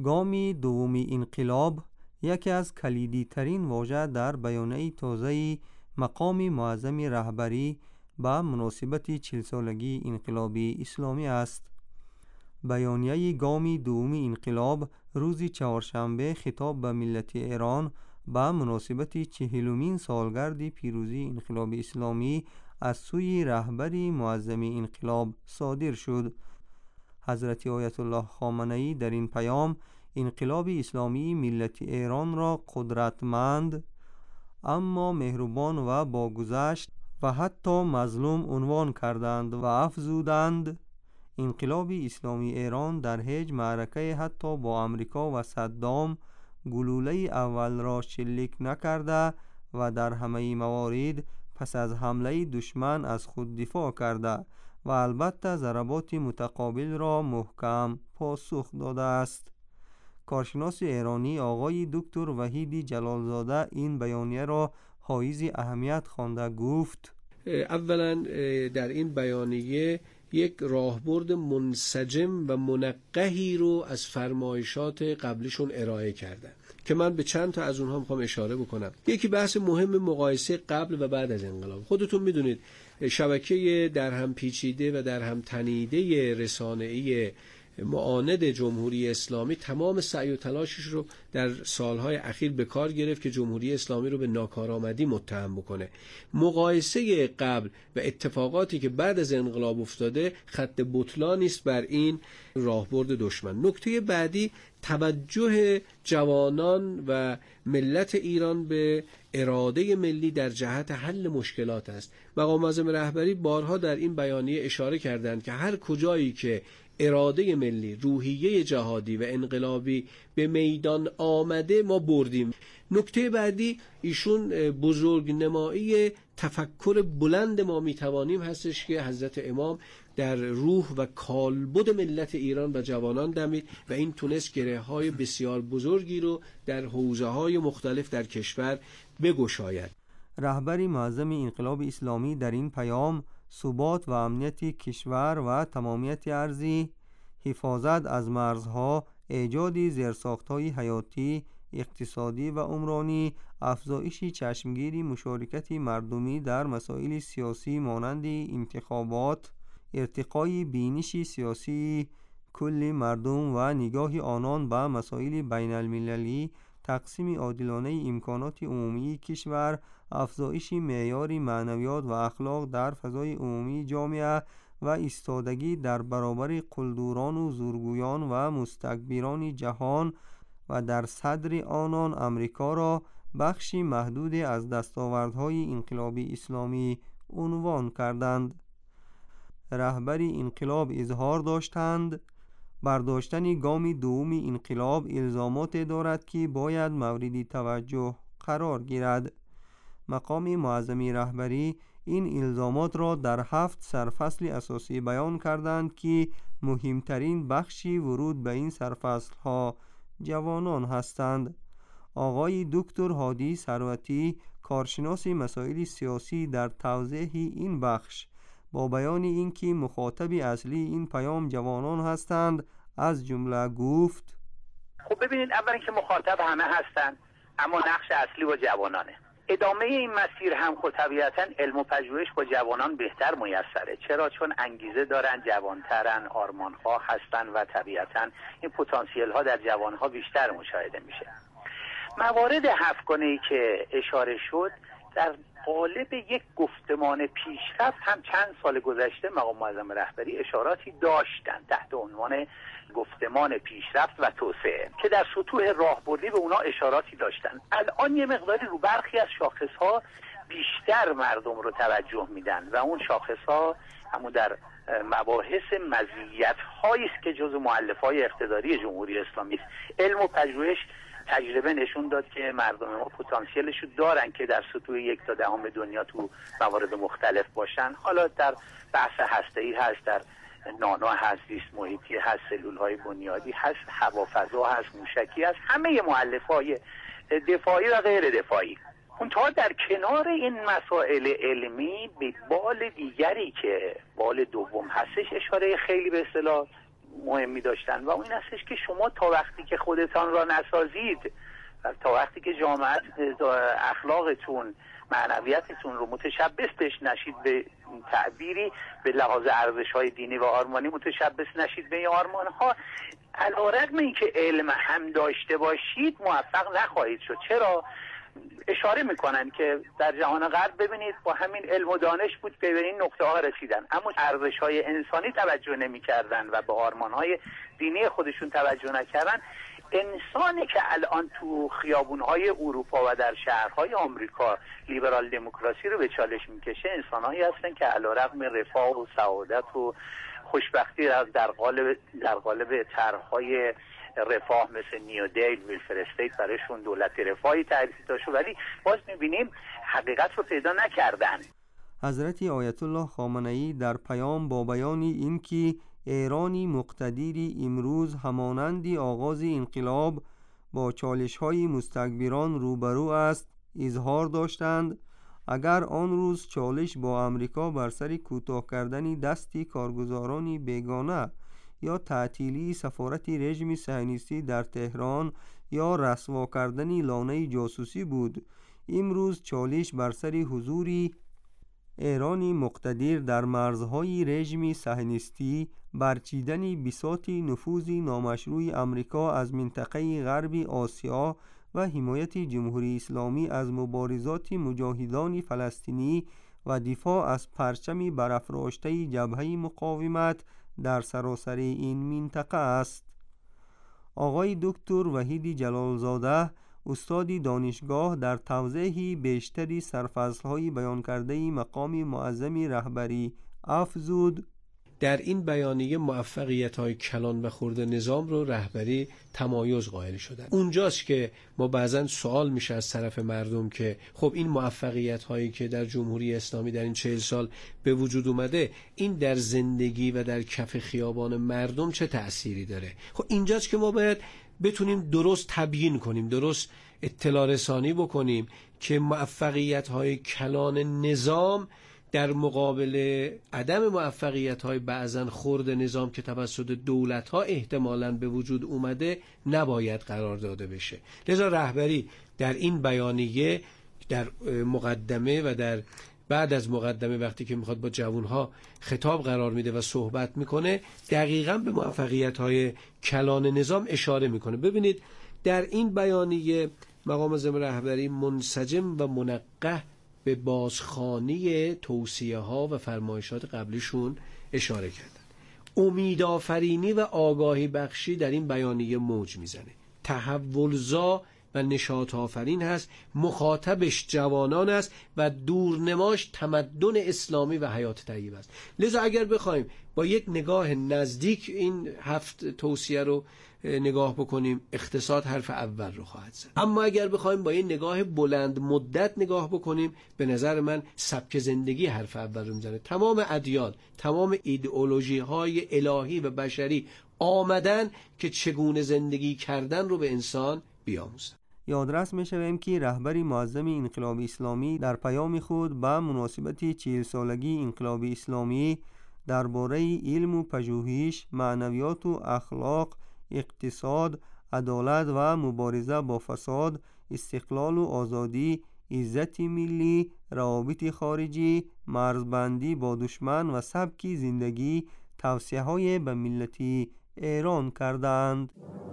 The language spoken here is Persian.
گام دومی انقلاب یکی از کلیدی ترین واژه در بیانیه تازه مقام معظم رهبری با مناسبت 40 سالگی انقلاب اسلامی است. بیانیه گام دومی انقلاب روز چهارشنبه خطاب به ملت ایران با مناسبت 40مین سالگرد پیروزی انقلاب اسلامی از سوی رهبری معظم انقلاب صادر شد. حضرت آیت الله خامنه‌ای در این پیام انقلاب اسلامی ملت ایران را قدرتمند اما مهربان و باگذشت و حتی مظلوم عنوان کردند و افزودند انقلاب اسلامی ایران در هیچ معرکه حتی با امریکا و صدام گلوله اول را شلیک نکرده و در همه موارد پس از حمله دشمن از خود دفاع کرده و البته ضربات متقابل را محکم پاسخ داده است. کارشناس ایرانی آقای دکتر وحید جلالزاده این بیانیه را حائز اهمیت خوانده گفت: اولا در این بیانیه یک راهبرد منسجم و منقحی رو از فرمایشات قبلیشون ارائه کردن که من به چند تا از اونها میخوام اشاره بکنم. یکی بحث مهم مقایسه قبل و بعد از انقلاب. خودتون میدونید شبکه در هم پیچیده و در هم تنیده رسانه‌ای معاند جمهوری اسلامی تمام سعی و تلاشش رو در سالهای اخیر به کار گرفت که جمهوری اسلامی رو به ناکارآمدی متهم بکنه. مقایسه قبل و اتفاقاتی که بعد از انقلاب افتاده خط بطلانی است بر این راهبرد دشمن. نکته بعدی توجه جوانان و ملت ایران به اراده ملی در جهت حل مشکلات است. مقام معظم رهبری بارها در این بیانیه اشاره کردند که هر کجایی که اراده ملی، روحیه جهادی و انقلابی به میدان آمده ما بردیم. نکته بعدی ایشون بزرگنمایی تفکر بلند ما میتوانیم هستش که حضرت امام در روح و کالبد ملت ایران و جوانان دمید و این تونست گره‌های بسیار بزرگی رو در حوزه‌های مختلف در کشور بگشاید. رهبری معظم انقلاب اسلامی در این پیام ثبات و امنیت کشور و تمامیت ارضی، حفاظت از مرزها، ایجاد زیرساخت‌های حیاتی، اقتصادی و عمرانی، افزایش چشمگیری مشارکت مردمی در مسائل سیاسی مانند انتخابات، ارتقای بینش سیاسی کل مردم و نگاه آنان به مسائل بین المللی، تقسیم عادلانه امکانات عمومی کشور، افزایش معیار معنویات و اخلاق در فضای عمومی جامعه و ایستادگی در برابر قلدران و زورگویان و مستکبران جهان و در صدر آنان امریکا را بخشی محدود از دستاوردهای انقلاب اسلامی عنوان کردند. رهبری انقلاب اظهار داشتند برداشتن گام دوم انقلاب الزامات دارد که باید مورد توجه قرار گیرد. مقام معظم رهبری این الزامات را در 7 سرفصل اساسی بیان کردند که مهمترین بخشی ورود به این سرفصل‌ها جوانان هستند. آقای دکتر هادی ثروتی کارشناس مسائل سیاسی در توضیح این بخش با بیان اینکه مخاطب اصلی این پیام جوانان هستند از جمله گفت: خب ببینید، اولا که مخاطب همه هستند اما نقش اصلی با جوانانه. ادامه این مسیر هم خب طبیعتا علم و پژوهش با جوانان بهتر میسره. چرا؟ چون انگیزه دارن، جوانترن، آرمان‌ها هستن و طبیعتا این پتانسیل ها در جوانها بیشتر مشاهده میشه. موارد 7 گانه‌ای که اشاره شد در قالب یک گفتمان پیشرفت هم چند سال گذشته مقام معظم رهبری اشاراتی داشتن تحت عنوان گفتمان پیشرفت و توسعه که در سطوح راهبردی به اونا اشاراتی داشتن. الان یه مقداری رو برخی از شاخص‌ها بیشتر مردم رو توجه میدن و اون شاخص‌ها همون در مباحث مزیت‌هایی است که جزو مؤلفه‌های اقتداری جمهوری اسلامی است. علم و پژوهش تجربه نشون داد که مردم ما پتانسیلشو دارن که در سطوح 1 تا 10 دنیا تو موارد مختلف باشن. حالا در بحث هسته‌ای هست، در نانو هست، زیست محیطی هست، سلول‌های بنیادی هست، هوافضا هست، موشکی هست، همه مؤلفه‌های دفاعی و غیر دفاعی. اونتا در کنار این مسائل علمی به بال دیگری که بال دوم هستش اشاره خیلی به اصطلاح مهمی داشتن و اون این هستش که شما تا وقتی که خودتان را نسازید و تا وقتی که جامعه اخلاقتون معنویتتون رو متشبث بش نشید به تعبیری به لحاظ ارزش‌های دینی و آرمانی متشبث نشید به این آرمان‌ها، علی‌رغم اینکه علم هم داشته باشید موفق نخواهید شد. چرا؟ اشاره میکنن که در جهان غرب ببینید با همین علم و دانش بود که به این نقطه ها رسیدن، اما ارزش‌های انسانی توجه نمی‌کردن و به آرمان‌های دینی خودشون توجه نکردن. انسانی که الان تو خیابون‌های اروپا و در شهرهای آمریکا لیبرال دموکراسی رو به چالش میکشه، انسان‌هایی هستن که علی‌رغم رفاه و سعادت و خوشبختی در قالب طرح‌های رفاه مثل نیودیل، ویلفر استیت برایشون دولت رفاهی تعریف داشت، ولی باز می‌بینیم حقیقت رو پیدا نکردن. حضرت آیت الله خامنه‌ای در پیام با بیان اینکه ایرانی مقتدری امروز همانندی آغاز انقلاب با چالش‌های مستکبران روبرو است اظهار داشتند اگر آن روز چالش با امریکا بر سر کوتاه کردن دستی کارگزارانی بیگانه یا تعطیلی سفارت رژیم صهیونیستی در تهران یا رسوا کردن لانه جاسوسی بود، امروز چالش بر سر حضوری ایرانی مقتدر در مرزهای رژیم صهیونیستی، برچیدن بساط نفوذ نامشروع امریکا از منطقه غرب آسیا و حمایت جمهوری اسلامی از مبارزات مجاهدان فلسطینی و دفاع از پرچم برافراشته جبهه مقاومت در سراسر این منطقه است. آقای دکتر وحید جلالزاده استاد دانشگاه در توضیح بیشتری سرفصل‌های بیان کرده مقام معظم رهبری افزود در این بیانیه موفقیت‌های کلان و خرد نظام رو رهبری تمایز قائل شدن. اونجاست که ما بعضن سوال میشه از طرف مردم که خب این موفقیت‌هایی که در جمهوری اسلامی در این 40 سال به وجود اومده، این در زندگی و در کف خیابان مردم چه تأثیری داره؟ خب اینجاست که ما باید بتونیم درست تبیین کنیم، درست اطلاع رسانی بکنیم که موفقیت‌های کلان نظام در مقابل عدم موفقیت‌های بعضن خرد نظام که توسط دولت‌ها احتمالاً به وجود اومده نباید قرار داده بشه. لذا رهبری در این بیانیه در مقدمه و در بعد از مقدمه وقتی که میخواد با جوانها خطاب قرار میده و صحبت میکنه، دقیقاً به موفقیت‌های کلان نظام اشاره میکنه. ببینید در این بیانیه مقام معظم رهبری منسجم و منقح به بازخوانی توصیه ها و فرمایشات قبلیشون اشاره کردن. امیدآفرینی و آگاهی بخشی در این بیانیه موج میزنه، تحولزا و نشاط آفرین هست، مخاطبش جوانان است و دورنماش تمدن اسلامی و حیات طیبه است. لذا اگر بخوایم با یک نگاه نزدیک این 7 توصیه رو نگاه بکنیم، اقتصاد حرف اول رو خواهد زد. اما اگر بخوایم با این نگاه بلند مدت نگاه بکنیم، به نظر من سبک زندگی حرف اول رو میزنه. تمام ادیان، تمام ایدئولوژی های الهی و بشری آمدن که چگونه زندگی کردن رو به انسان بیاموزن. یادرس می‌شویم که رهبری معظم انقلاب اسلامی در پیام خود به مناسبت 40 سالگی انقلاب اسلامی درباره علم و پژوهش، معنویات و اخلاق، اقتصاد، عدالت و مبارزه با فساد، استقلال و آزادی، عزت ملی، روابط خارجی، مرزبندی با دشمن و سبک زندگی توصیه‌های به ملت ایران کردند.